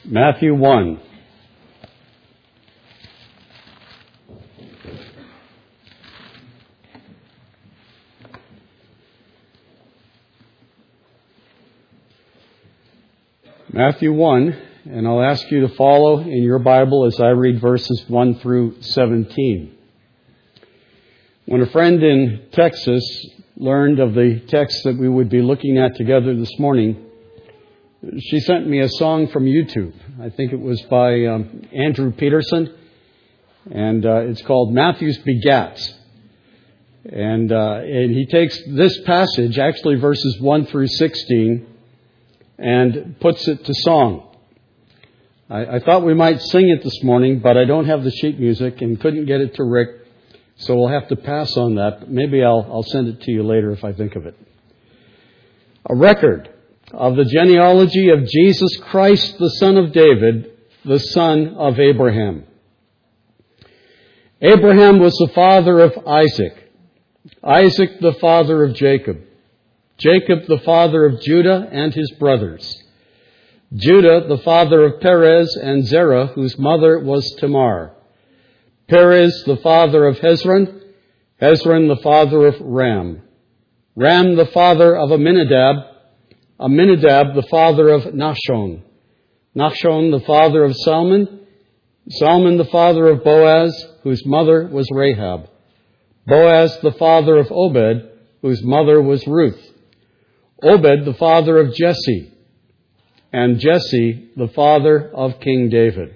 Matthew 1. Matthew 1, and I'll ask you to follow in your Bible as I read verses 1 through 17. When a friend in Texas learned of the text that we would be looking at together this morning, she sent me a song from YouTube. I think it was by Andrew Peterson, and it's called Matthew's Begats. And he takes this passage, actually verses 1 through 16, and puts it to song. I thought we might sing it this morning, but I don't have the sheet music and couldn't get it to Rick, so we'll have to pass on that. Maybe I'll send it to you later if I think of it. A record of the genealogy of Jesus Christ, the son of David, the son of Abraham. Abraham was the father of Isaac, Isaac the father of Jacob, Jacob the father of Judah and his brothers, Judah the father of Perez and Zerah, whose mother was Tamar, Perez the father of Hezron, Hezron the father of Ram, Ram the father of Amminadab, Amminadab the father of Nahshon, Nahshon the father of Salmon, Salmon the father of Boaz, whose mother was Rahab, Boaz the father of Obed, whose mother was Ruth, Obed the father of Jesse, and Jesse the father of King David.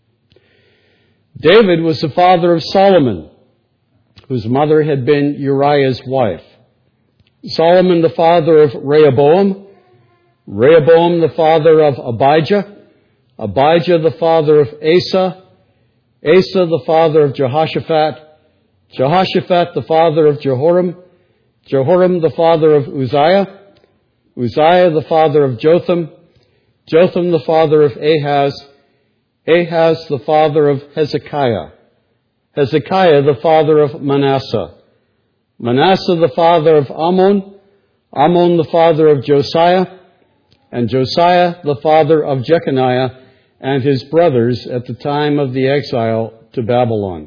David was the father of Solomon, whose mother had been Uriah's wife. Solomon the father of Rehoboam, Rehoboam the father of Abijah, Abijah the father of Asa, Asa the father of Jehoshaphat, Jehoshaphat the father of Jehoram, Jehoram the father of Uzziah, Uzziah the father of Jotham, Jotham the father of Ahaz, Ahaz the father of Hezekiah, Hezekiah the father of Manasseh, Manasseh the father of Ammon, Ammon the father of Josiah, and Josiah the father of Jeconiah and his brothers at the time of the exile to Babylon.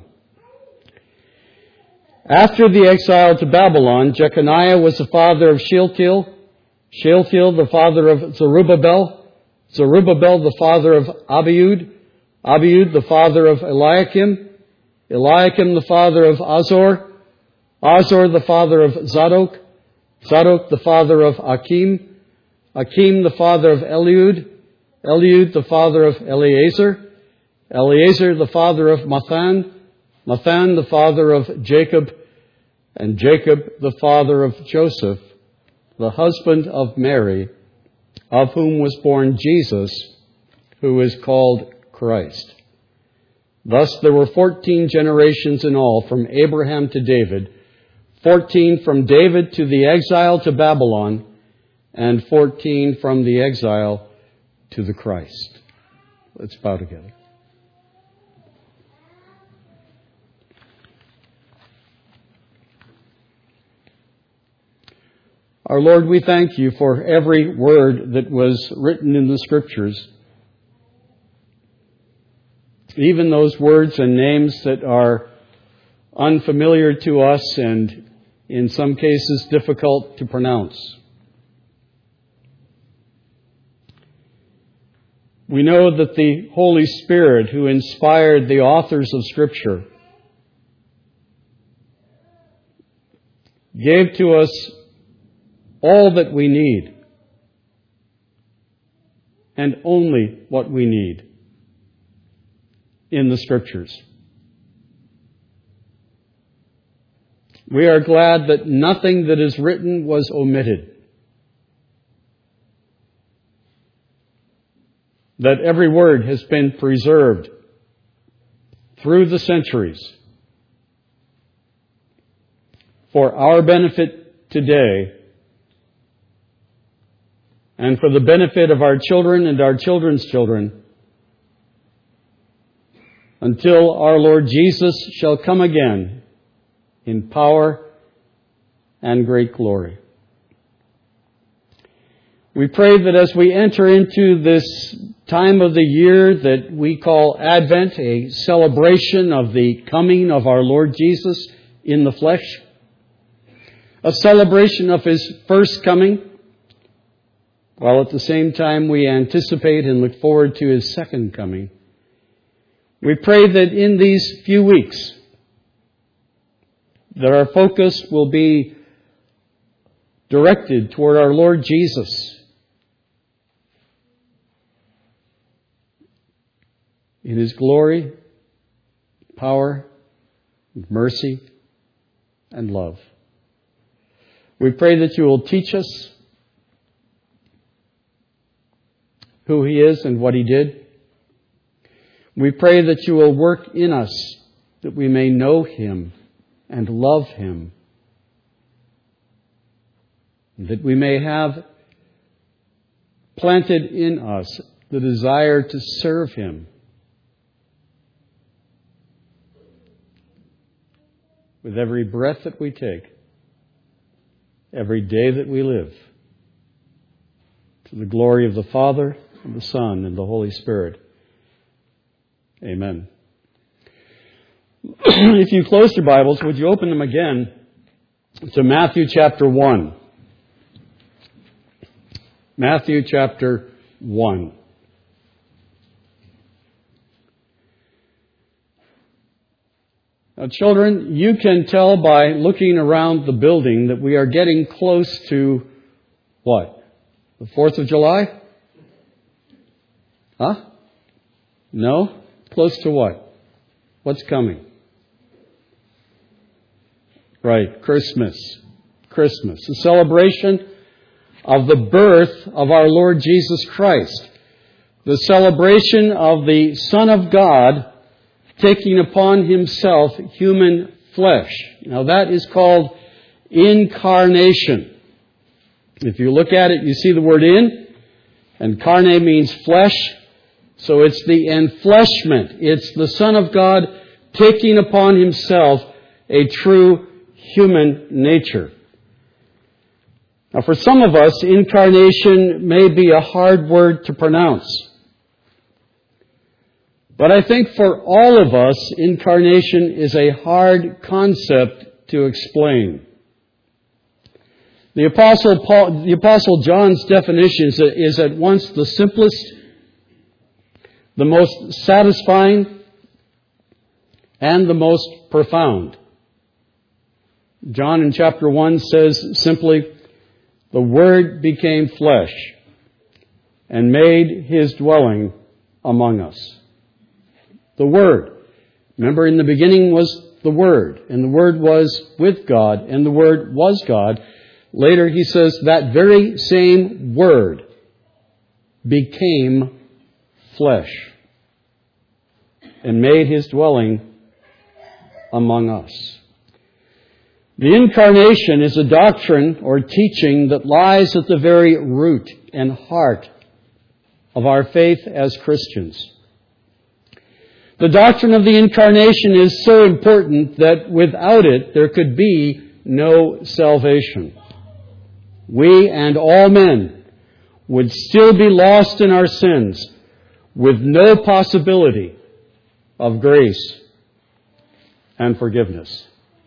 After the exile to Babylon, Jeconiah was the father of Shealtiel, Shealtiel the father of Zerubbabel, Zerubbabel the father of Abiud, Abiud the father of Eliakim, Eliakim the father of Azor, Azor the father of Zadok, Zadok the father of Akim, Akim the father of Eliud, Eliud the father of Eleazar, Eleazar the father of Mathan, Mathan the father of Jacob, and Jacob the father of Joseph, the husband of Mary, of whom was born Jesus, who is called Christ. Thus there were 14 generations in all from Abraham to David, 14 from David to the exile to Babylon, and 14 from the exile to the Christ. Let's bow together. Our Lord, we thank you for every word that was written in the Scriptures, even those words and names that are unfamiliar to us and in some cases difficult to pronounce. We know that the Holy Spirit, who inspired the authors of Scripture, gave to us all that we need, and only what we need in the Scriptures. We are glad that nothing that is written was omitted, that every word has been preserved through the centuries for our benefit today and for the benefit of our children and our children's children, until our Lord Jesus shall come again in power and great glory. We pray that as we enter into this time of the year that we call Advent, a celebration of the coming of our Lord Jesus in the flesh, a celebration of His first coming, while at the same time we anticipate and look forward to His second coming. We pray that in these few weeks, that our focus will be directed toward our Lord Jesus in His glory, power, mercy, and love. We pray that you will teach us who He is and what He did. We pray that you will work in us that we may know Him and love Him, that we may have planted in us the desire to serve Him with every breath that we take, every day that we live, to the glory of the Father, and the Son, and the Holy Spirit. Amen. If you close your Bibles, would you open them again to Matthew chapter 1. Matthew chapter 1. Now, children, you can tell by looking around the building that we are getting close to what? The 4th of July? Huh? No? Close to what? What's coming? Right, Christmas. Christmas. The celebration of the birth of our Lord Jesus Christ. The celebration of the Son of God taking upon Himself human flesh. Now that is called incarnation. If you look at it, you see the word in, and carne means flesh. So it's the enfleshment. It's the Son of God taking upon Himself a true human nature. Now for some of us, incarnation may be a hard word to pronounce. But I think for all of us, incarnation is a hard concept to explain. The Apostle John's definition is at once the simplest, the most satisfying, and the most profound. John in chapter 1 says simply, "The Word became flesh and made His dwelling among us." The Word. Remember, in the beginning was the Word, and the Word was with God, and the Word was God. Later he says that very same Word became flesh and made His dwelling among us. The incarnation is a doctrine or teaching that lies at the very root and heart of our faith as Christians. The doctrine of the incarnation is so important that without it there could be no salvation. We and all men would still be lost in our sins with no possibility of grace and forgiveness.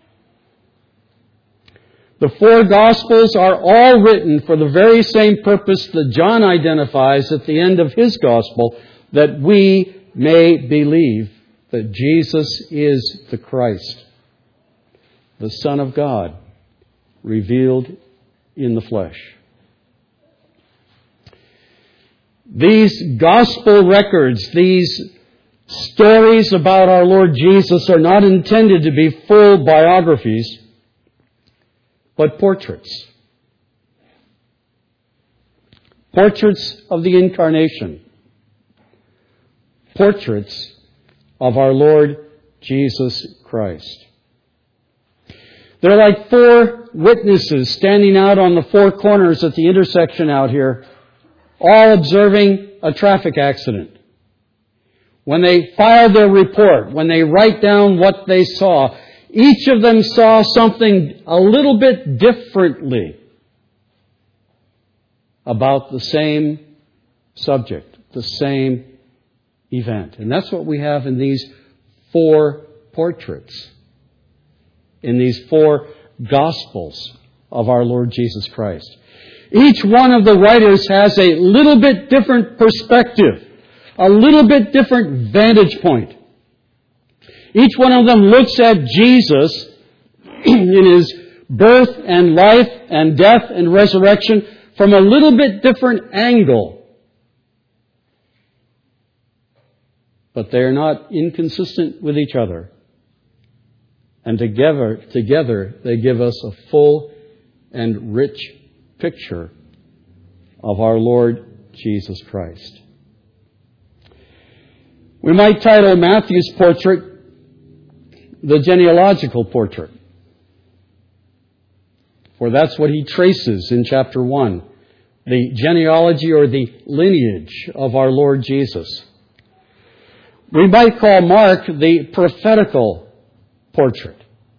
The four Gospels are all written for the very same purpose that John identifies at the end of his Gospel, that we may believe that Jesus is the Christ, the Son of God, revealed in the flesh. These Gospel records, these stories about our Lord Jesus are not intended to be full biographies, but portraits. Portraits of the Incarnation. Portraits of our Lord Jesus Christ. They're like four witnesses standing out on the four corners at the intersection out here, all observing a traffic accident. When they file their report, when they write down what they saw, each of them saw something a little bit differently about the same subject, the same event. And that's what we have in these 4 portraits, in these 4 Gospels of our Lord Jesus Christ. Each one of the writers has a little bit different perspective, a little bit different vantage point. Each one of them looks at Jesus in His birth and life and death and resurrection from a little bit different angle. But they are not inconsistent with each other. And together they give us a full and rich picture of our Lord Jesus Christ. We might title Matthew's portrait the genealogical portrait. For that's what he traces in chapter 1. The genealogy or the lineage of our Lord Jesus. We might call Mark the prophetical portrait.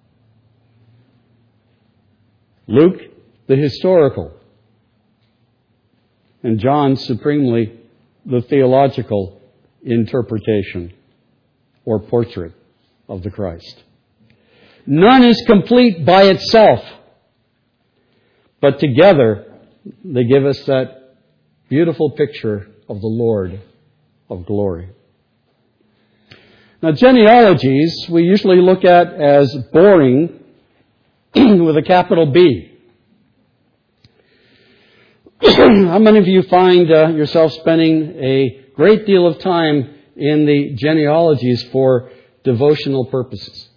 Luke, the historical. And John, supremely, the theological interpretation or portrait of the Christ. None is complete by itself. But together, they give us that beautiful picture of the Lord of glory. Now, genealogies we usually look at as boring with a capital B. How many of you find yourself spending a great deal of time in the genealogies for devotional purposes?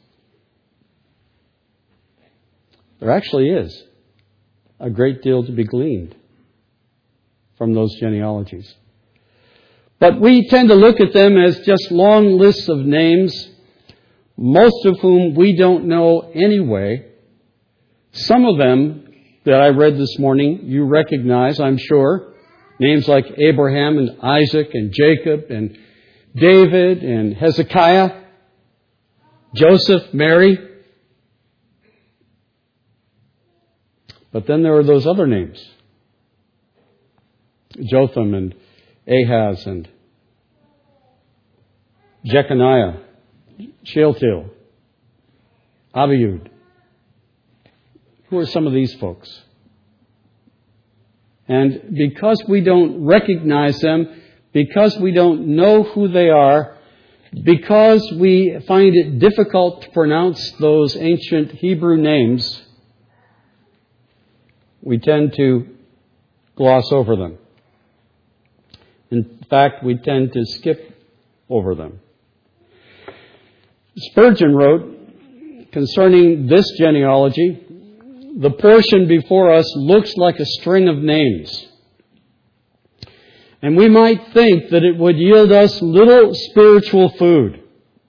There actually is a great deal to be gleaned from those genealogies. But we tend to look at them as just long lists of names, most of whom we don't know anyway. Some of them that I read this morning you recognize, I'm sure. Names like Abraham and Isaac and Jacob and David and Hezekiah, Joseph, Mary. But then there are those other names. Jotham and Ahaz and Jeconiah, Shealtiel, Abiud. Who are some of these folks? And because we don't recognize them, because we don't know who they are, because we find it difficult to pronounce those ancient Hebrew names, we tend to gloss over them. In fact, we tend to skip over them. Spurgeon wrote concerning this genealogy, the portion before us looks like a string of names. And we might think that it would yield us little spiritual food.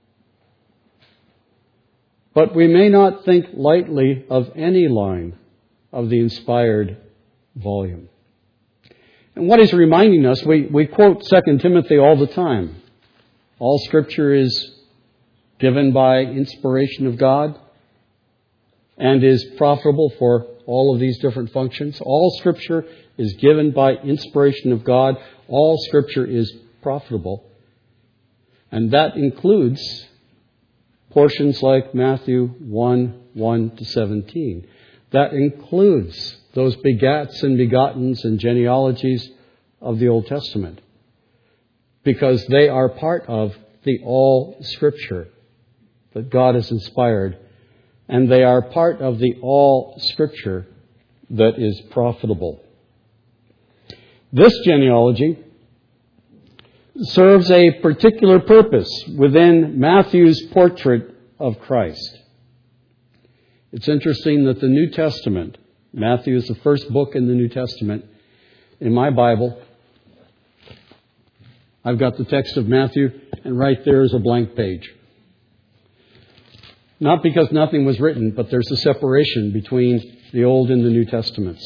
But we may not think lightly of any line of the inspired volume. And what he's reminding us, we quote 2 Timothy all the time. All Scripture is given by inspiration of God and is profitable for all of these different functions. All Scripture is given by inspiration of God. All Scripture is profitable. And that includes portions like Matthew 1:1-17. That includes those begats and begottens and genealogies of the Old Testament. Because they are part of the all Scripture that God has inspired. And they are part of the all Scripture that is profitable. This genealogy serves a particular purpose within Matthew's portrait of Christ. It's interesting that the New Testament, Matthew is the first book in the New Testament. In my Bible, I've got the text of Matthew, and right there is a blank page. Not because nothing was written, but there's a separation between the Old and the New Testaments.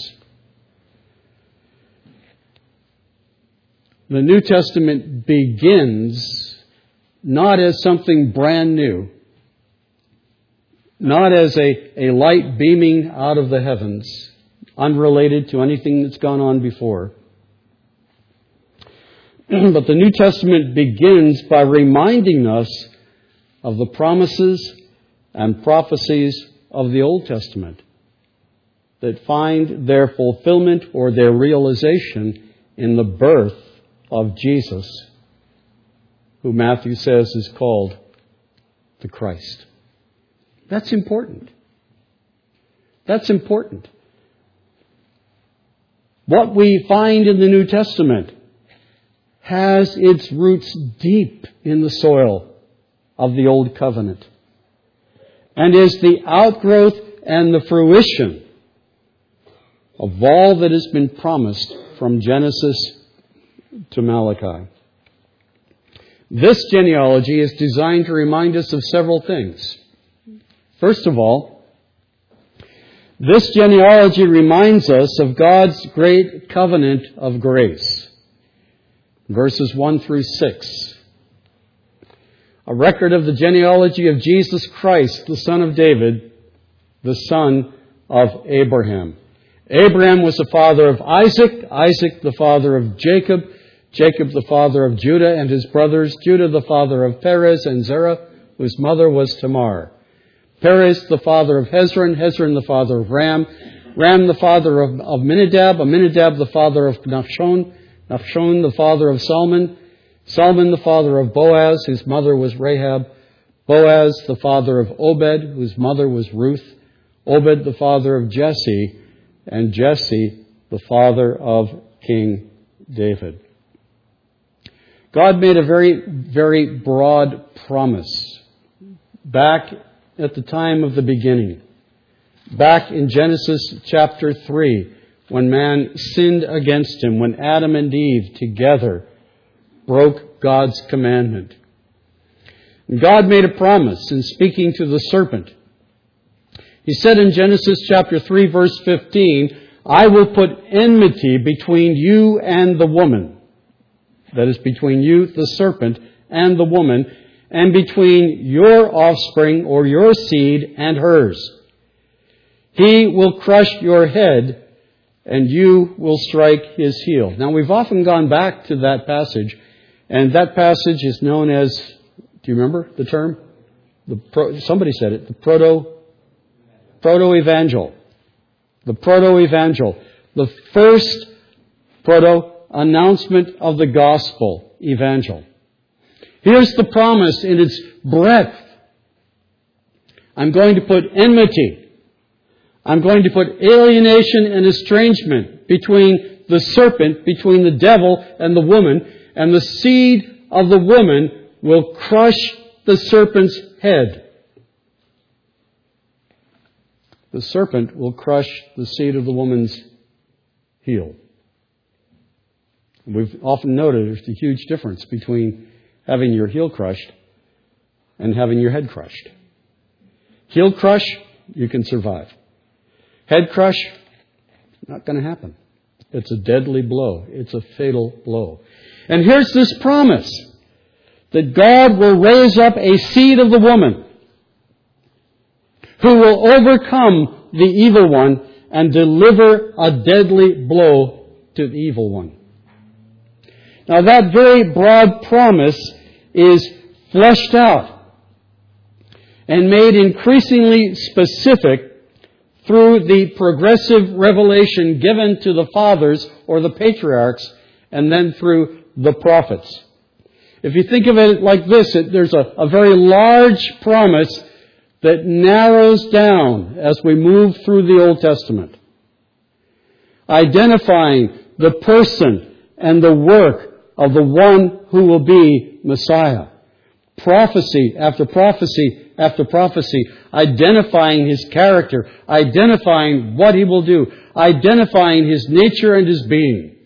The New Testament begins not as something brand new, not as a light beaming out of the heavens, unrelated to anything that's gone on before. But the New Testament begins by reminding us of the promises and prophecies of the Old Testament that find their fulfillment or their realization in the birth of Jesus, who Matthew says is called the Christ. That's important. That's important. What we find in the New Testament has its roots deep in the soil of the Old Covenant and is the outgrowth and the fruition of all that has been promised from Genesis to Malachi. This genealogy is designed to remind us of several things. First of all, this genealogy reminds us of God's great covenant of grace. Verses 1 through 6. A record of the genealogy of Jesus Christ, the son of David, the son of Abraham. Abraham was the father of Isaac, Isaac the father of Jacob, Jacob the father of Judah and his brothers, Judah the father of Perez and Zerah, whose mother was Tamar. Perez the father of Hezron, Hezron the father of Ram, Ram the father of Aminadab, Aminadab the father of Nachshon, Nachshon the father of Salmon, Salmon the father of Boaz, whose mother was Rahab, Boaz the father of Obed, whose mother was Ruth, Obed the father of Jesse, and Jesse the father of King David. God made a very, very broad promise back at the time of the beginning, back in Genesis chapter 3, when man sinned against him, when Adam and Eve together broke God's commandment. And God made a promise in speaking to the serpent. He said in Genesis chapter 3, verse 15, I will put enmity between you and the woman. That is, between you, the serpent, and the woman, and between your offspring or your seed and hers. He will crush your head, and you will strike his heel. Now, we've often gone back to that passage, and that passage is known as, do you remember the term? Somebody said it, the proto-evangel. The proto-evangel. The first proto-announcement of the gospel, evangel. Here's the promise in its breadth. I'm going to put enmity. I'm going to put alienation and estrangement between the serpent, between the devil and the woman, and the seed of the woman will crush the serpent's head. The serpent will crush the seed of the woman's heel. We've often noted there's a huge difference between having your heel crushed and having your head crushed. Heel crush, you can survive. Head crush, not going to happen. It's a deadly blow. It's a fatal blow. And here's this promise that God will raise up a seed of the woman who will overcome the evil one and deliver a deadly blow to the evil one. Now that very broad promise is fleshed out and made increasingly specific through the progressive revelation given to the fathers or the patriarchs and then through the prophets. If you think of it like this, there's a very large promise that narrows down as we move through the Old Testament, identifying the person and the work of the one who will be Messiah. Prophecy after prophecy after prophecy, identifying his character, identifying what he will do, identifying his nature and his being.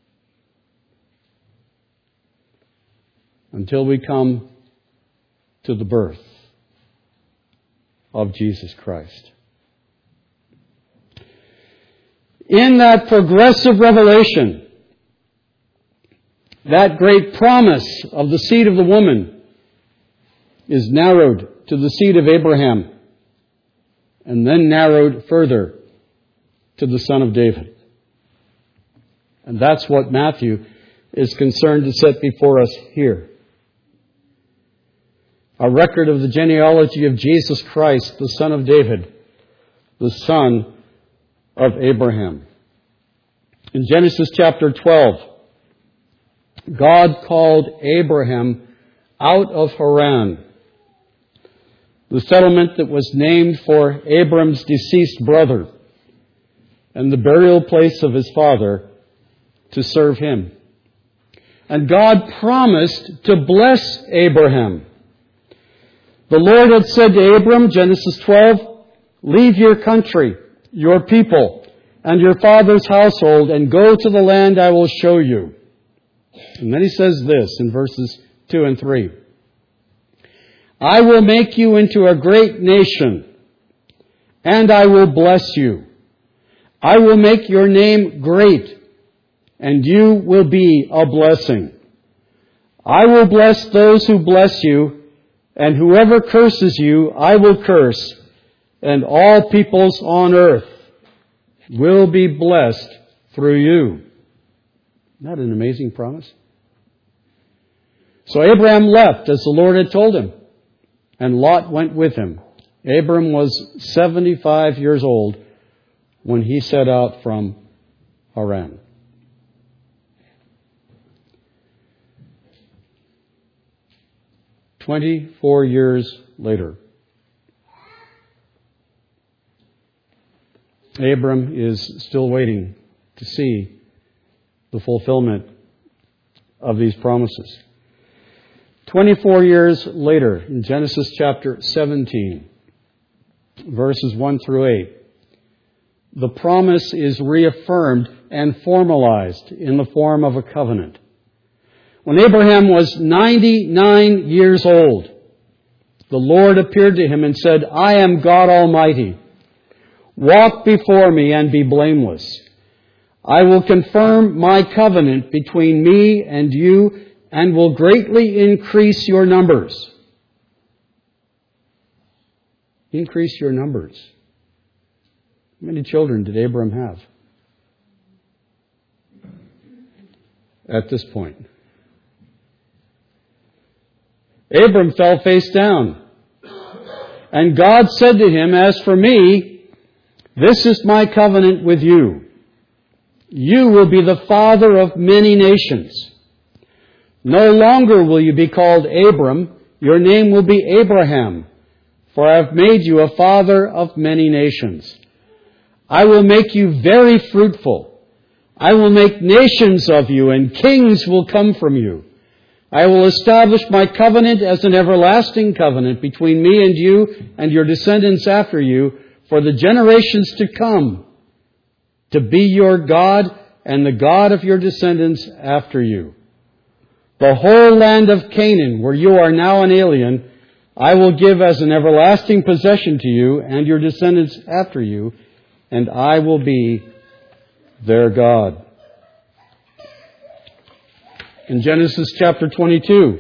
Until we come to the birth of Jesus Christ. In that progressive revelation, that great promise of the seed of the woman is narrowed to the seed of Abraham and then narrowed further to the son of David. And that's what Matthew is concerned to set before us here. A record of the genealogy of Jesus Christ, the son of David, the son of Abraham. In Genesis chapter 12, God called Abraham out of Haran, the settlement that was named for Abram's deceased brother and the burial place of his father, to serve him. And God promised to bless Abraham. The Lord had said to Abram, Genesis 12, "Leave your country, your people, and your father's household, and go to the land I will show you." And then he says this in verses 2 and 3. "I will make you into a great nation, and I will bless you. I will make your name great, and you will be a blessing. I will bless those who bless you, and whoever curses you, I will curse, and all peoples on earth will be blessed through you." Isn't that an amazing promise? So Abraham left as the Lord had told him, and Lot went with him. Abram was 75 years old when he set out from Haran. "24 years later, Abram is still waiting to see the fulfillment of these promises. 24 years later, in Genesis chapter 17, verses 1 through 8, the promise is reaffirmed and formalized in the form of a covenant. When Abraham was 99 years old, the Lord appeared to him and said, "I am God Almighty. Walk before me and be blameless. I will confirm my covenant between me and you and will greatly increase your numbers." Increase your numbers. How many children did Abram have at this point? Abram fell face down. And God said to him, "As for me, this is my covenant with you. You will be the father of many nations. No longer will you be called Abram. Your name will be Abraham, for I have made you a father of many nations. I will make you very fruitful. I will make nations of you, and kings will come from you. I will establish my covenant as an everlasting covenant between me and you and your descendants after you for the generations to come, to be your God and the God of your descendants after you. The whole land of Canaan, where you are now an alien, I will give as an everlasting possession to you and your descendants after you, and I will be their God." In Genesis chapter 22,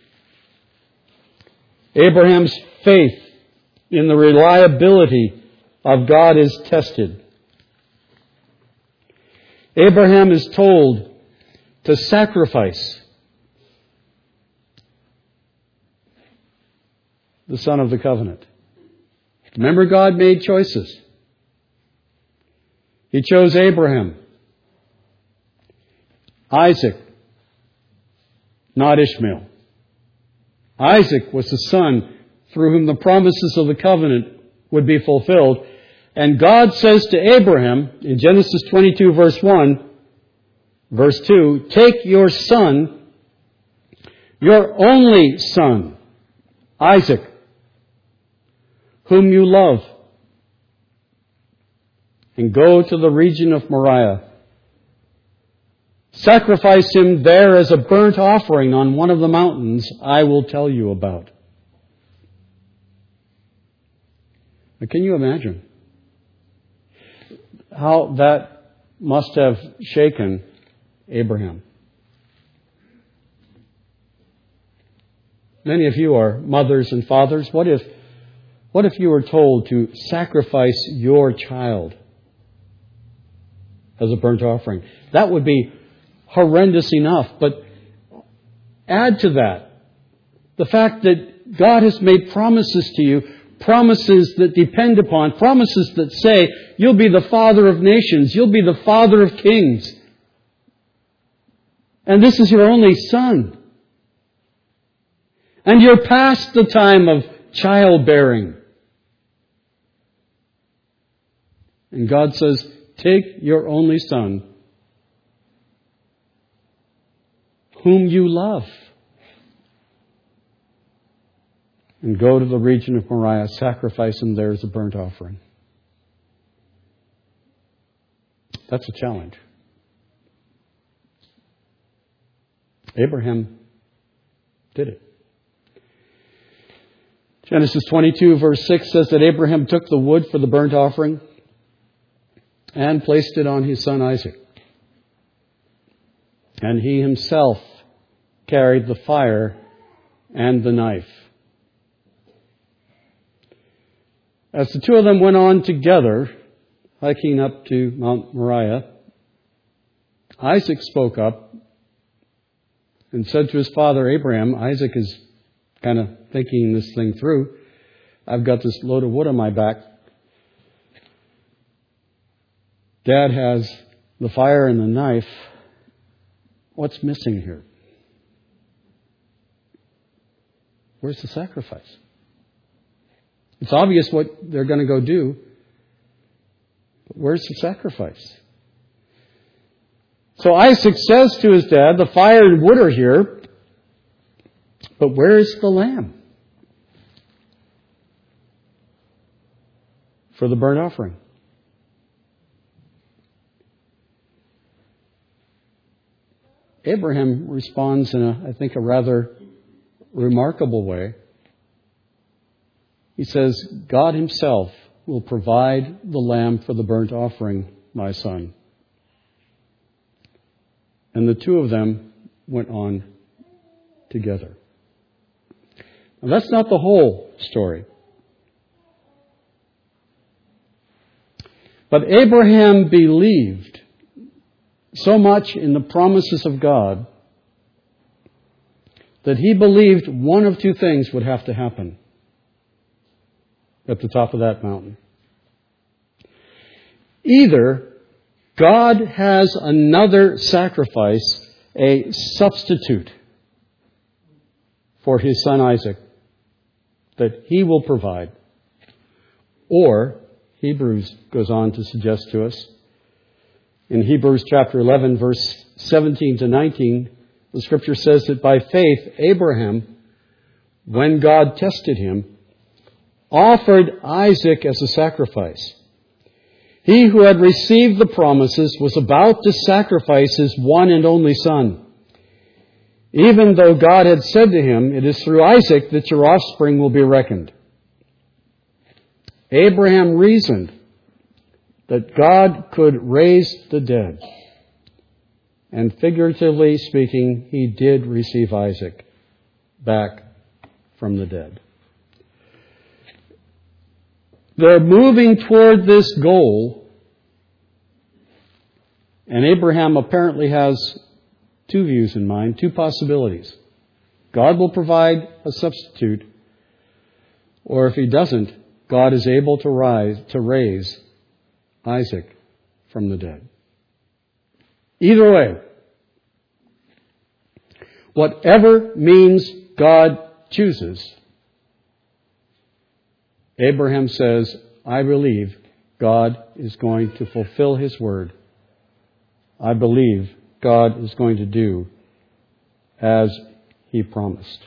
Abraham's faith in the reliability of God is tested. Abraham is told to sacrifice the son of the covenant. Remember, God made choices. He chose Abraham, Isaac, not Ishmael. Isaac was the son through whom the promises of the covenant would be fulfilled. And God says to Abraham in Genesis 22 verse 1, verse 2, "Take your son, your only son, Isaac, whom you love, and go to the region of Moriah. Sacrifice him there as a burnt offering on one of the mountains I will tell you about." Now, can you imagine how that must have shaken Abraham? Many of you are mothers and fathers. What if you were told to sacrifice your child as a burnt offering? That would be horrendous enough. But add to that the fact that God has made promises to you, promises that depend upon, promises that say, you'll be the father of nations, you'll be the father of kings. And this is your only son. And you're past the time of childbearing. And God says, take your only son, whom you love, and go to the region of Moriah, sacrifice him there as a burnt offering. That's a challenge. Abraham did it. Genesis 22 verse 6 says that Abraham took the wood for the burnt offering and placed it on his son Isaac. And he himself carried the fire and the knife. As the two of them went on together, hiking up to Mount Moriah, Isaac spoke up and said to his father Abraham, Isaac is kind of thinking this thing through. I've got this load of wood on my back. Dad has the fire and the knife. What's missing here? Where's the sacrifice? It's obvious what they're going to go do. But where's the sacrifice? So Isaac says to his dad, the fire and wood are here, but where is the lamb for the burnt offering? Abraham responds in a rather remarkable way. He says, God himself will provide the lamb for the burnt offering, my son. And the two of them went on together. Now, that's not the whole story. But Abraham believed so much in the promises of God that he believed one of two things would have to happen at the top of that mountain. Either God has another sacrifice, a substitute for his son Isaac that he will provide. Or, Hebrews goes on to suggest to us, in Hebrews chapter 11, verse 17 to 19, the Scripture says that by faith, Abraham, when God tested him, offered Isaac as a sacrifice. He who had received the promises was about to sacrifice his one and only son, even though God had said to him, it is through Isaac that your offspring will be reckoned. Abraham reasoned that God could raise the dead. And figuratively speaking, he did receive Isaac back from the dead. They're moving toward this goal, and Abraham apparently has two views in mind, two possibilities. God will provide a substitute, or if he doesn't, God is able to raise Isaac from the dead. Either way, whatever means God chooses, Abraham says, I believe God is going to fulfill his word. I believe God is going to do as he promised.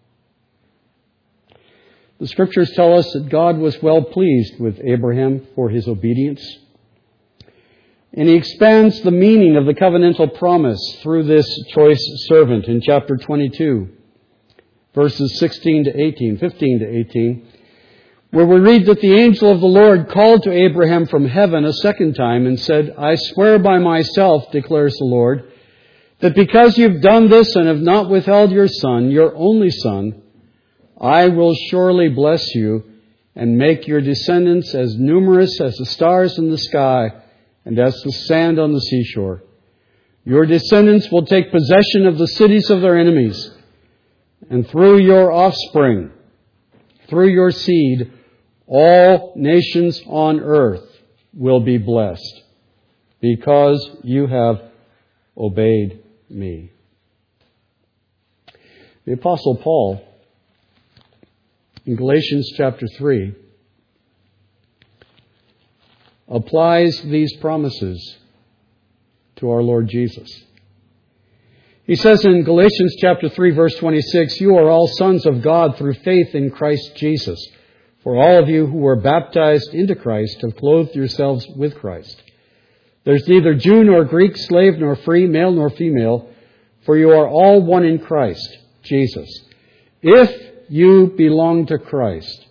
The Scriptures tell us that God was well pleased with Abraham for his obedience. And he expands the meaning of the covenantal promise through this choice servant in chapter 22, verses 15 to 18, where we read that the angel of the Lord called to Abraham from heaven a second time and said, I swear by myself, declares the Lord, that because you've done this and have not withheld your son, your only son, I will surely bless you and make your descendants as numerous as the stars in the sky and as the sand on the seashore. Your descendants will take possession of the cities of their enemies. And through your offspring, through your seed, all nations on earth will be blessed, because you have obeyed me. The Apostle Paul, in Galatians chapter 3, applies these promises to our Lord Jesus. He says in Galatians chapter 3, verse 26, "You are all sons of God through faith in Christ Jesus. For all of you who were baptized into Christ have clothed yourselves with Christ. There's neither Jew nor Greek, slave nor free, male nor female, for you are all one in Christ Jesus. If you belong to Christ,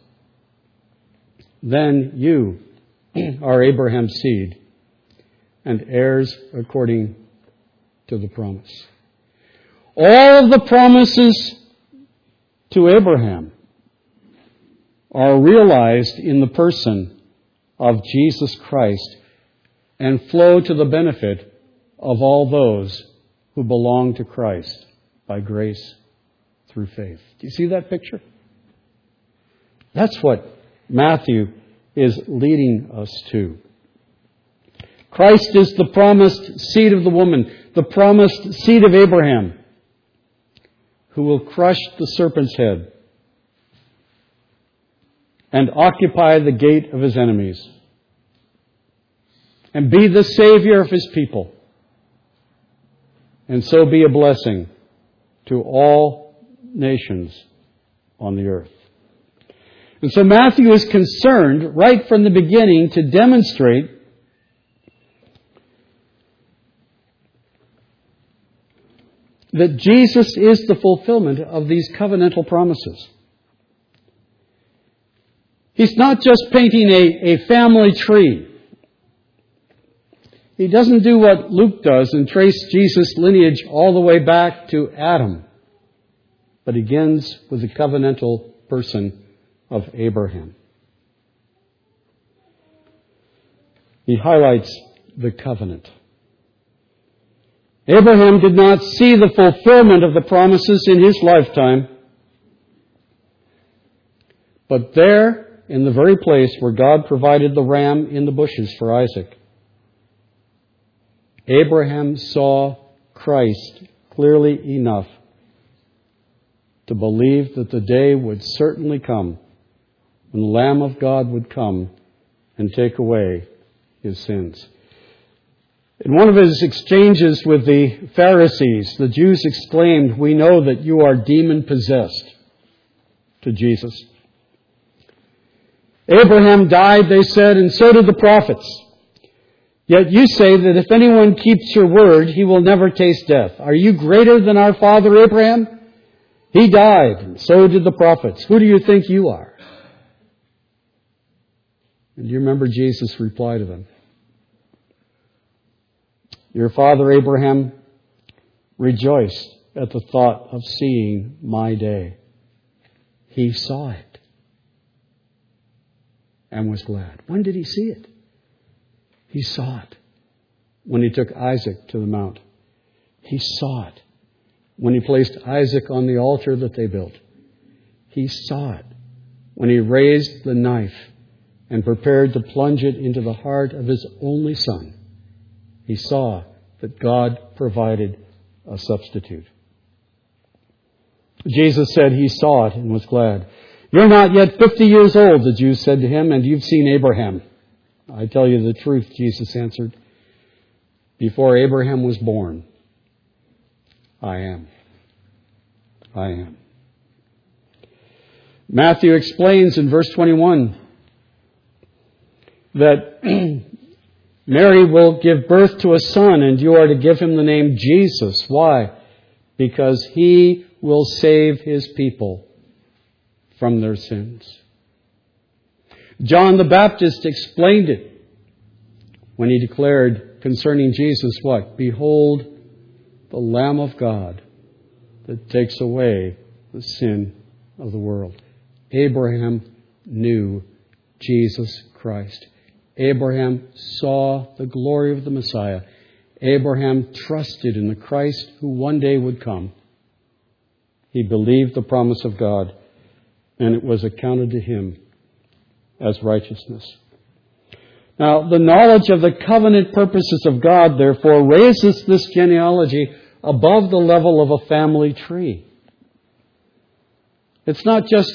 then you are Abraham's seed and heirs according to the promise." All of the promises to Abraham are realized in the person of Jesus Christ and flow to the benefit of all those who belong to Christ by grace through faith. Do you see that picture? That's what Matthew is leading us to. Christ is the promised seed of the woman, the promised seed of Abraham, who will crush the serpent's head and occupy the gate of his enemies and be the Savior of his people, and so be a blessing to all nations on the earth. And so Matthew is concerned right from the beginning to demonstrate that Jesus is the fulfillment of these covenantal promises. He's not just painting a family tree. He doesn't do what Luke does and trace Jesus' lineage all the way back to Adam, but begins with the covenantal person of Abraham. He highlights the covenant. Abraham did not see the fulfillment of the promises in his lifetime, but there, in the very place where God provided the ram in the bushes for Isaac, Abraham saw Christ clearly enough to believe that the day would certainly come when the Lamb of God would come and take away his sins. In one of his exchanges with the Pharisees, the Jews exclaimed, "We know that you are demon-possessed," to Jesus. "Abraham died," they said, "and so did the prophets. Yet you say that if anyone keeps your word, he will never taste death. Are you greater than our father Abraham? He died, and so did the prophets. Who do you think you are?" And do you remember Jesus' reply to them? "Your father Abraham rejoiced at the thought of seeing my day. He saw it and was glad." When did he see it? He saw it when he took Isaac to the mount. He saw it when he placed Isaac on the altar that they built. He saw it when he raised the knife and prepared to plunge it into the heart of his only son. He saw that God provided a substitute. Jesus said he saw it and was glad. "You're not yet 50 years old," the Jews said to him, "and you've seen Abraham." "I tell you the truth," Jesus answered. "Before Abraham was born, I am. I am." Matthew explains in verse 21 that Mary will give birth to a son, and you are to give him the name Jesus. Why? Because he will save his people from their sins. John the Baptist explained it when he declared concerning Jesus what? "Behold, the Lamb of God that takes away the sin of the world." Abraham knew Jesus Christ. Abraham saw the glory of the Messiah. Abraham trusted in the Christ who one day would come. He believed the promise of God, and it was accounted to him as righteousness. Now, the knowledge of the covenant purposes of God, therefore, raises this genealogy above the level of a family tree. It's not just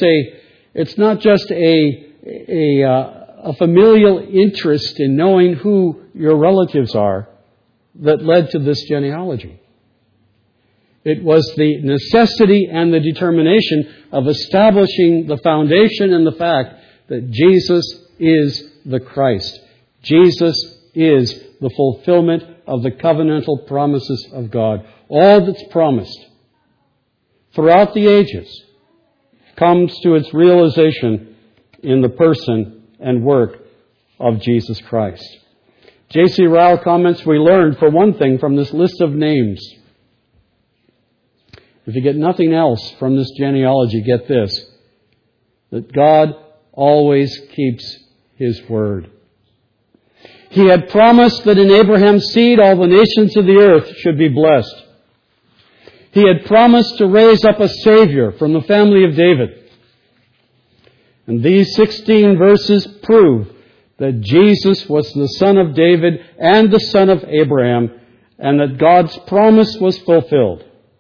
a familial interest in knowing who your relatives are that led to this genealogy. It was the necessity and the determination of establishing the foundation and the fact that Jesus is the Christ. Jesus is the fulfillment of the covenantal promises of God. All that's promised throughout the ages comes to its realization in the person and work of Jesus Christ. J.C. Ryle comments, we learned, for one thing, from this list of names. If you get nothing else from this genealogy, get this, that God always keeps His word. He had promised that in Abraham's seed all the nations of the earth should be blessed. He had promised to raise up a Savior from the family of David. And these 16 verses prove that Jesus was the son of David and the son of Abraham, and that God's promise was fulfilled.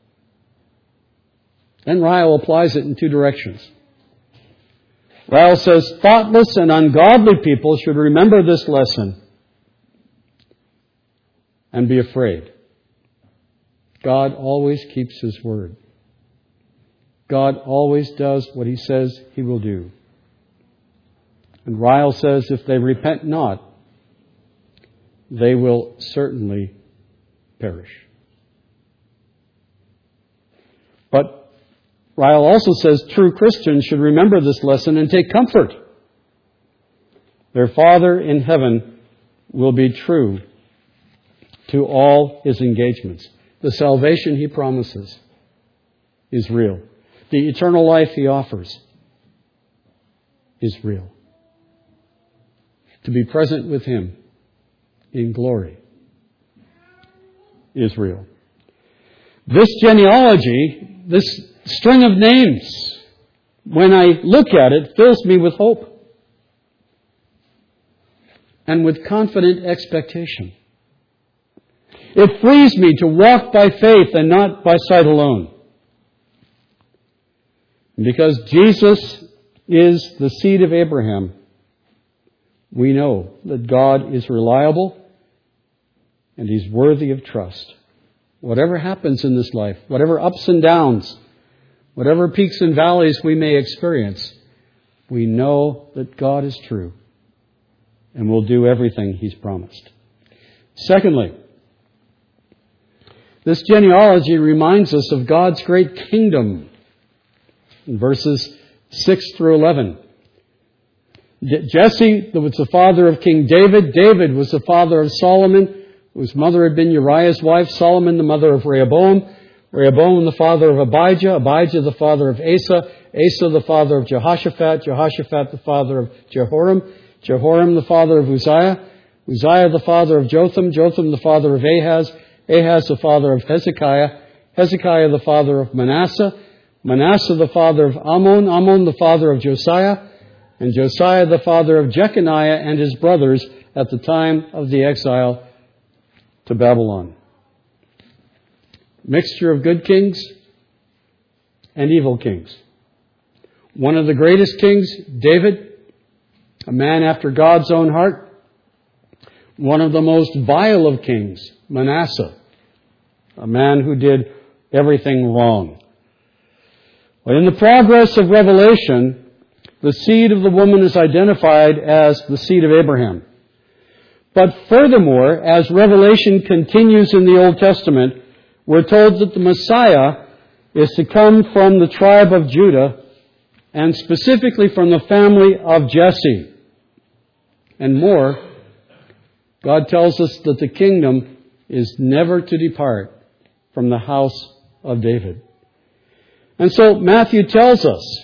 Then Ryle applies it in two directions. Ryle says, thoughtless and ungodly people should remember this lesson and be afraid. God always keeps His word. God always does what He says He will do. And Ryle says, if they repent not, they will certainly perish. But Ryle also says true Christians should remember this lesson and take comfort. Their Father in heaven will be true to all His engagements. The salvation He promises is real. The eternal life He offers is real. To be present with Him in glory is real. This genealogy, this string of names, when I look at it, fills me with hope and with confident expectation. It frees me to walk by faith and not by sight alone. Because Jesus is the seed of Abraham, we know that God is reliable and He's worthy of trust. Whatever happens in this life, whatever ups and downs, whatever peaks and valleys we may experience, we know that God is true and will do everything He's promised. Secondly, this genealogy reminds us of God's great kingdom in verses 6 through 11. Jesse was the father of King David. David was the father of Solomon, whose mother had been Uriah's wife. Solomon, the mother of Rehoboam. Rehoboam, the father of Abijah. Abijah, the father of Asa. Asa, the father of Jehoshaphat. Jehoshaphat, the father of Jehoram. Jehoram, the father of Uzziah. Uzziah, the father of Jotham. Jotham, the father of Ahaz. Ahaz, the father of Hezekiah. Hezekiah, the father of Manasseh. Manasseh, the father of Ammon. Ammon, the father of Josiah. And Josiah, the father of Jeconiah and his brothers at the time of the exile to Babylon. Mixture of good kings and evil kings. One of the greatest kings, David, a man after God's own heart. One of the most vile of kings, Manasseh, a man who did everything wrong. But in the progress of Revelation, the seed of the woman is identified as the seed of Abraham. But furthermore, as Revelation continues in the Old Testament, we're told that the Messiah is to come from the tribe of Judah, and specifically from the family of Jesse. And more, God tells us that the kingdom is never to depart from the house of David. And so Matthew tells us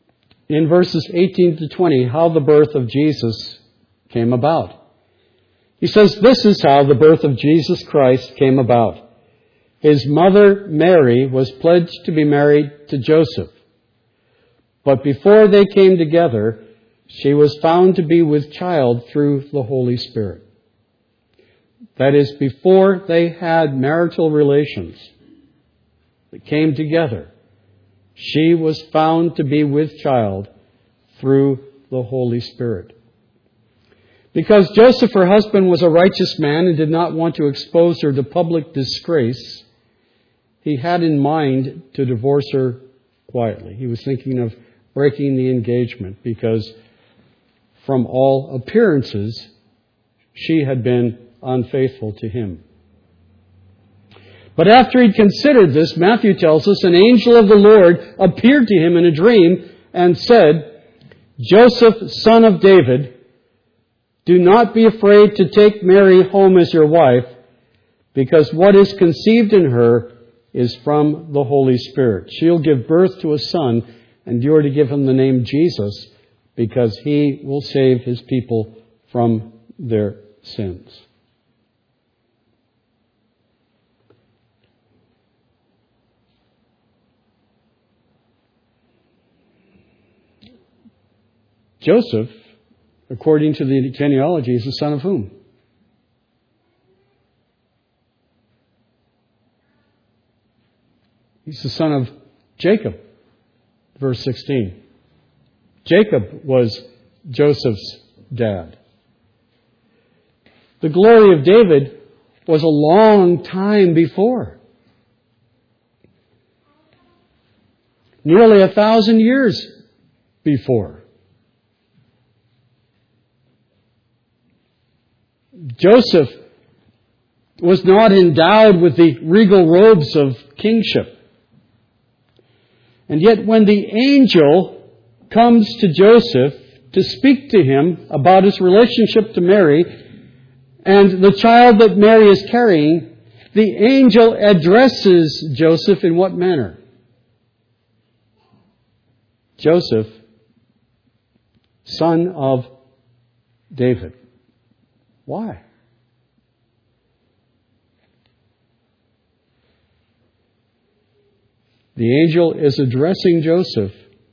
in verses 18 to 20 how the birth of Jesus came about. He says, this is how the birth of Jesus Christ came about. His mother, Mary, was pledged to be married to Joseph. But before they came together, she was found to be with child through the Holy Spirit. That is, before they had marital relations that came together, she was found to be with child through the Holy Spirit. Because Joseph, her husband, was a righteous man and did not want to expose her to public disgrace, he had in mind to divorce her quietly. He was thinking of breaking the engagement because, from all appearances, she had been unfaithful to him. But after he'd considered this, Matthew tells us, an angel of the Lord appeared to him in a dream and said, Joseph, son of David, do not be afraid to take Mary home as your wife, because what is conceived in her is from the Holy Spirit. She'll give birth to a son, and you are to give him the name Jesus, because he will save his people from their sins. Joseph, according to the genealogy, is the son of whom? He's the son of Jacob, verse 16. Jacob was Joseph's dad. The glory of David was a long time before. Nearly 1,000 years before. Joseph was not endowed with the regal robes of kingship. And yet when the angel comes to Joseph to speak to him about his relationship to Mary and the child that Mary is carrying, the angel addresses Joseph in what manner? Joseph, son of David. Why? The angel is addressing Joseph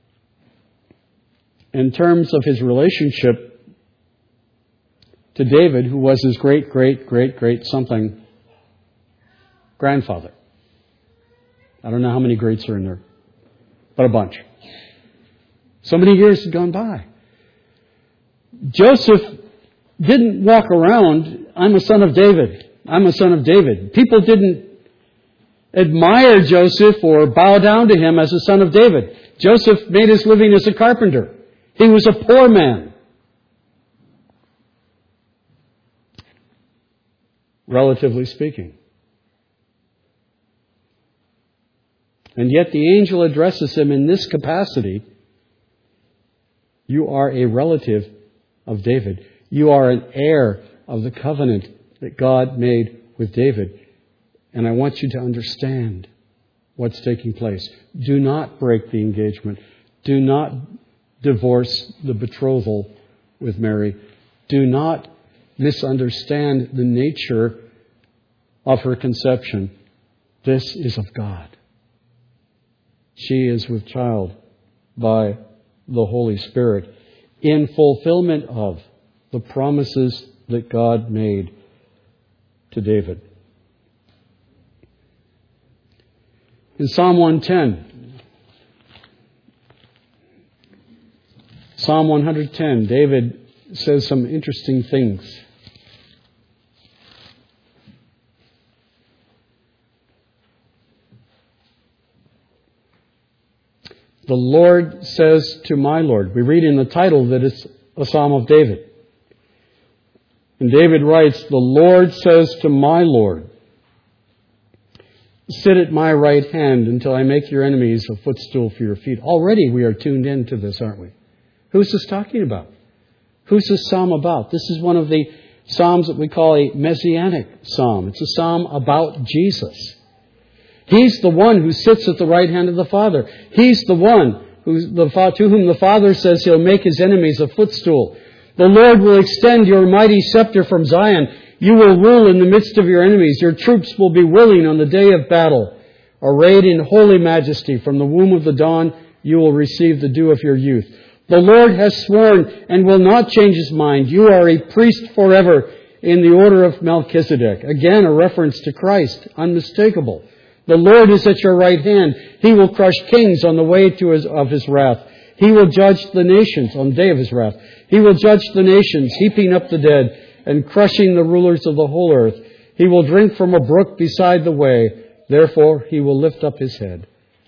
in terms of his relationship to David, who was his great something grandfather. I don't know how many greats are in there, but a bunch. So many years had gone by. Joseph didn't walk around, I'm a son of David. I'm a son of David. People didn't admire Joseph or bow down to him as a son of David. Joseph made his living as a carpenter. He was a poor man, relatively speaking. And yet the angel addresses him in this capacity. You are a relative of David. You are an heir of the covenant that God made with David. And I want you to understand what's taking place. Do not break the engagement. Do not divorce the betrothal with Mary. Do not misunderstand the nature of her conception. This is of God. She is with child by the Holy Spirit in fulfillment of the promises that God made to David. In Psalm 110, Psalm 110, David says some interesting things. The Lord says to my Lord. We read in the title that it's a Psalm of David. And David writes, the Lord says to my Lord, sit at my right hand until I make your enemies a footstool for your feet. Already we are tuned into this, aren't we? Who's this talking about? Who's this psalm about? This is one of the psalms that we call a messianic psalm. It's a psalm about Jesus. He's the one who sits at the right hand of the Father. He's the one to whom the Father says he'll make his enemies a footstool. The Lord will extend your mighty scepter from Zion. You will rule in the midst of your enemies. Your troops will be willing on the day of battle. Arrayed in holy majesty, from the womb of the dawn, you will receive the dew of your youth. The Lord has sworn and will not change his mind. You are a priest forever in the order of Melchizedek. Again, a reference to Christ, unmistakable. The Lord is at your right hand. He will crush kings on the way of his wrath. He will judge the nations on the day of his wrath. He will judge the nations, heaping up the dead and crushing the rulers of the whole earth. He will drink from a brook beside the way. Therefore, he will lift up his head.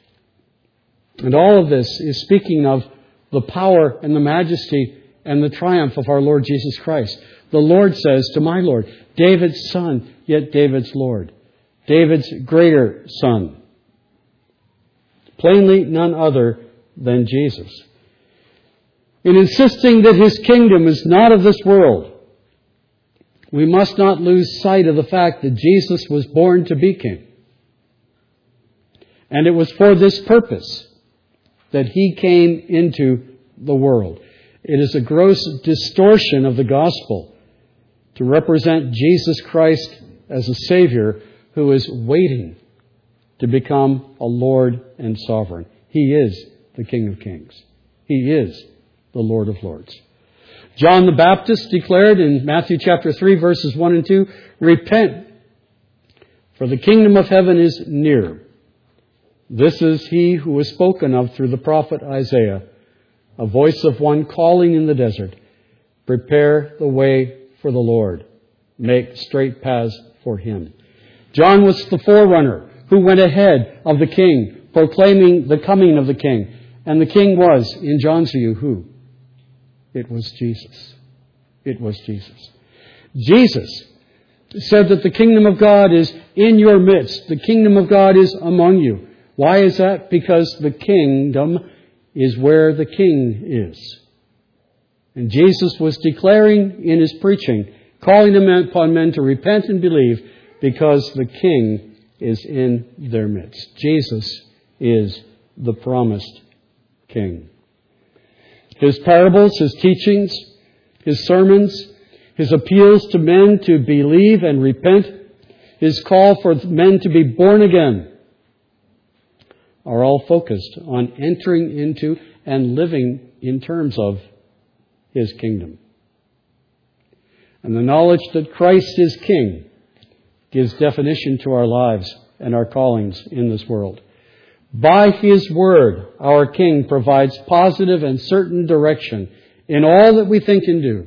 And all of this is speaking of the power and the majesty and the triumph of our Lord Jesus Christ. The Lord says to my Lord, David's son, yet David's Lord. David's greater son. Plainly none other than Jesus. In insisting that his kingdom is not of this world, we must not lose sight of the fact that Jesus was born to be king. And it was for this purpose that he came into the world. It is a gross distortion of the gospel to represent Jesus Christ as a Savior who is waiting to become a Lord and sovereign. He is the King of Kings. He is the Lord of Lords. John the Baptist declared in Matthew chapter 3, verses 1 and 2, Repent, for the kingdom of heaven is near. This is he who was spoken of through the prophet Isaiah, a voice of one calling in the desert, Prepare the way for the Lord. Make straight paths for him. John was the forerunner who went ahead of the king, proclaiming the coming of the king. And the king was, in John's view, who? It was Jesus. It was Jesus. Jesus said that the kingdom of God is in your midst. The kingdom of God is among you. Why is that? Because the kingdom is where the king is. And Jesus was declaring in his preaching, calling upon men to repent and believe, because the king is in their midst. Jesus is the promised king. His parables, his teachings, his sermons, his appeals to men to believe and repent, his call for men to be born again, are all focused on entering into and living in terms of his kingdom. And the knowledge that Christ is King gives definition to our lives and our callings in this world. By his word, our King provides positive and certain direction in all that we think and do.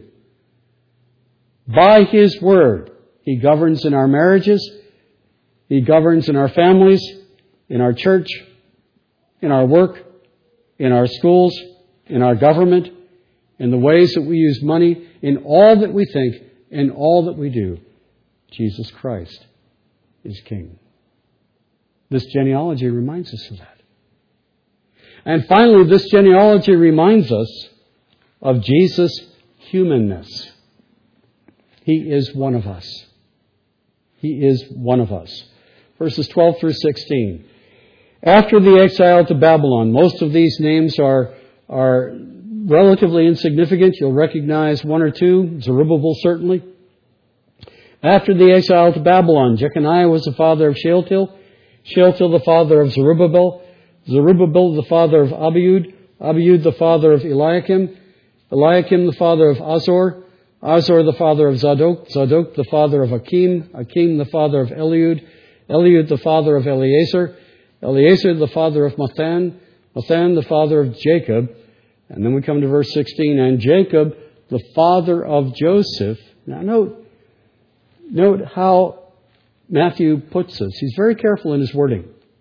By his word, he governs in our marriages, he governs in our families, in our church, in our work, in our schools, in our government, in the ways that we use money, in all that we think, in all that we do. Jesus Christ is King. This genealogy reminds us of that. And finally, this genealogy reminds us of Jesus' humanness. He is one of us. He is one of us. Verses 12 through 16. After the exile to Babylon, most of these names are relatively insignificant. You'll recognize one or two. Zerubbabel, certainly. After the exile to Babylon, Jeconiah was the father of Shealtiel. Shealtiel the father of Zerubbabel. Zerubbabel the father of Abiud. Abiud the father of Eliakim. Eliakim the father of Azor. Azor the father of Zadok. Zadok the father of Akim. Akim the father of Eliud. Eliud the father of Eleazar. Eleazar the father of Mathan. Mathan the father of Jacob. And then we come to verse 16. And Jacob the father of Joseph. Now note how Matthew puts this. He's very careful in his wording.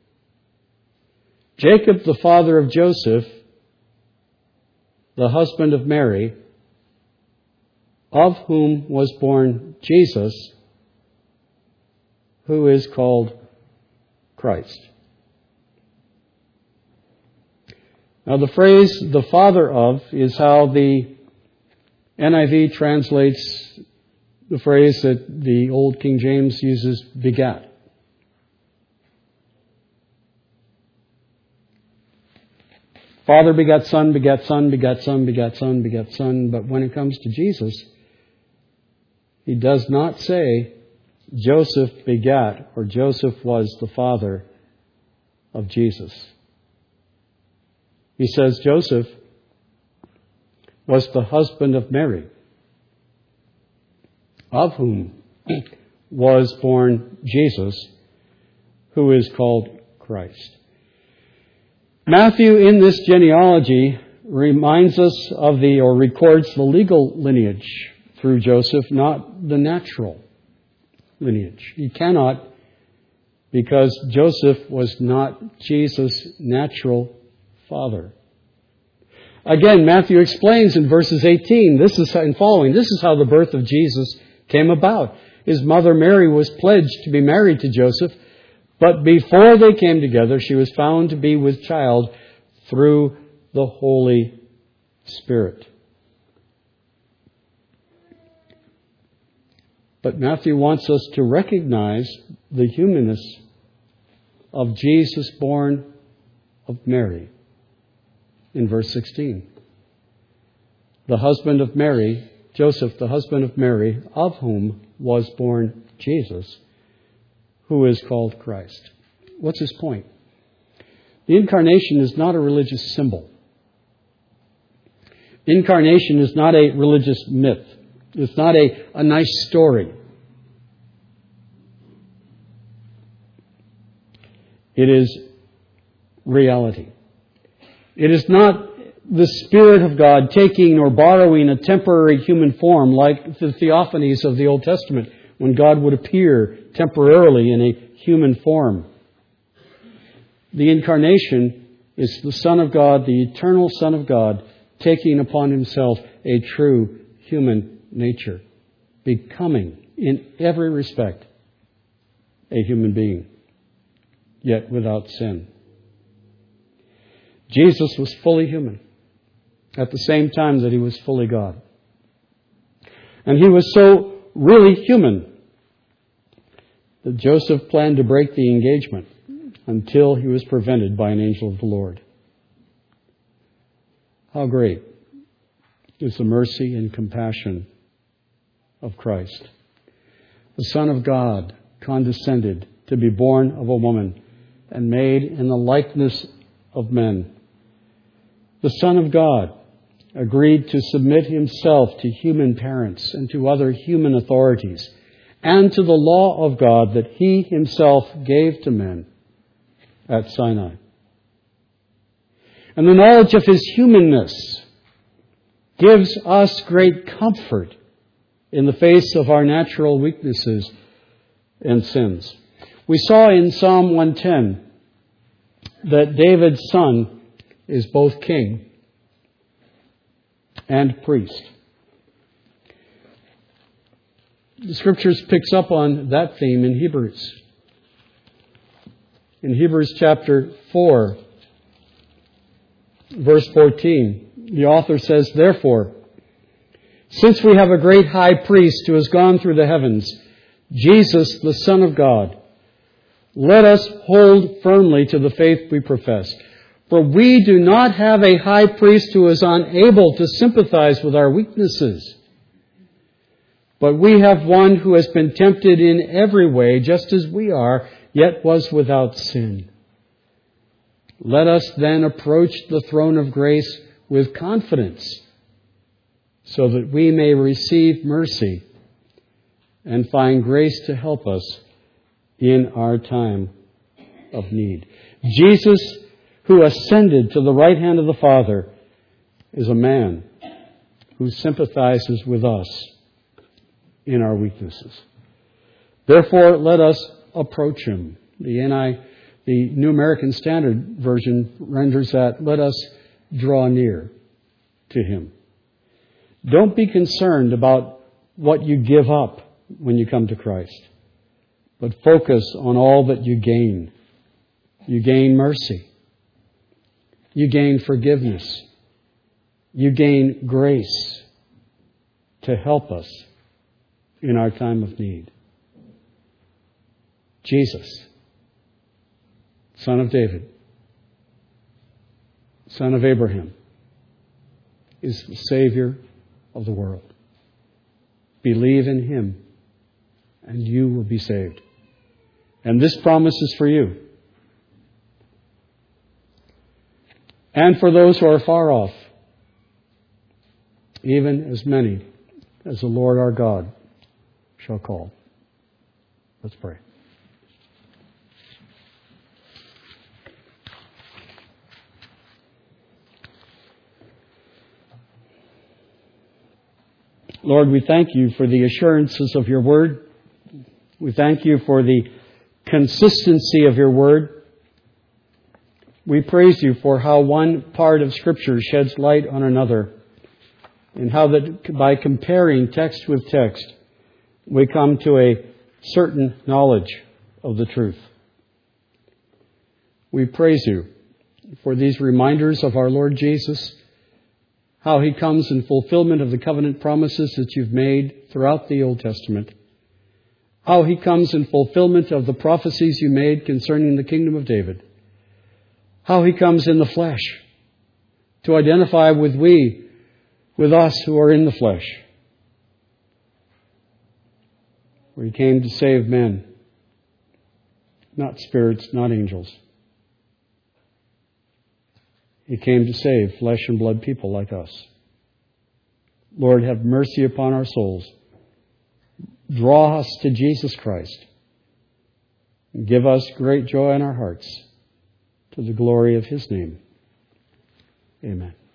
Jacob the father of Joseph, the husband of Mary, of whom was born Jesus, who is called Christ. Now the phrase, the father of, is how the NIV translates the phrase that the Old King James uses, begat. Father begat Son, begat Son, begat Son, begat Son, begat Son. But when it comes to Jesus, he does not say Joseph begat or Joseph was the father of Jesus. He says Joseph was the husband of Mary, of whom was born Jesus, who is called Christ. Matthew, in this genealogy, reminds us of records the legal lineage through Joseph, not the natural lineage. He cannot, because Joseph was not Jesus' natural father. Again, Matthew explains in verses 18, this is how the birth of Jesus came about. His mother Mary was pledged to be married to Joseph, but before they came together, she was found to be with child through the Holy Spirit. But Matthew wants us to recognize the humanness of Jesus born of Mary in verse 16. The husband of Mary, Joseph, the husband of Mary, of whom was born Jesus, who is called Christ. What's his point? The incarnation is not a religious symbol. Incarnation is not a religious myth. It's not a nice story. It is reality. It is not the Spirit of God taking or borrowing a temporary human form like the theophanies of the Old Testament, when God would appear temporarily in a human form. The incarnation is the Son of God, the eternal Son of God, taking upon himself a true human nature, becoming in every respect a human being, yet without sin. Jesus was fully human at the same time that he was fully God. And he was so really human that Joseph planned to break the engagement until he was prevented by an angel of the Lord. How great is the mercy and compassion of Christ. The Son of God condescended to be born of a woman and made in the likeness of men. The Son of God agreed to submit himself to human parents and to other human authorities and to the law of God that he himself gave to men at Sinai. And the knowledge of his humanness gives us great comfort in the face of our natural weaknesses and sins. We saw in Psalm 110 that David's son is both king and priest. The Scriptures picks up on that theme in Hebrews. In Hebrews chapter 4, verse 14, the author says, "Therefore, since we have a great high priest who has gone through the heavens, Jesus, the Son of God, let us hold firmly to the faith we profess. For we do not have a high priest who is unable to sympathize with our weaknesses, but we have one who has been tempted in every way, just as we are, yet was without sin. Let us then approach the throne of grace with confidence, so that we may receive mercy and find grace to help us in our time of need." Jesus, who ascended to the right hand of the Father, is a man who sympathizes with us in our weaknesses. Therefore, let us approach him. The New American Standard Version renders that, let us draw near to him. Don't be concerned about what you give up when you come to Christ, but focus on all that you gain. You gain mercy. You gain forgiveness. You gain grace to help us in our time of need. Jesus, Son of David, son of Abraham, is the Savior of the world. Believe in Him, and you will be saved. And this promise is for you. And for those who are far off, even as many as the Lord our God shall call. Let's pray. Lord, we thank you for the assurances of your word. We thank you for the consistency of your word. We praise you for how one part of Scripture sheds light on another, and how that by comparing text with text, we come to a certain knowledge of the truth. We praise you for these reminders of our Lord Jesus, how He comes in fulfillment of the covenant promises that you've made throughout the Old Testament, how He comes in fulfillment of the prophecies you made concerning the kingdom of David, how He comes in the flesh to identify with us who are in the flesh, where He came to save men, not spirits, not angels. He came to save flesh and blood people like us. Lord, have mercy upon our souls. Draw us to Jesus Christ. And give us great joy in our hearts to the glory of His name. Amen.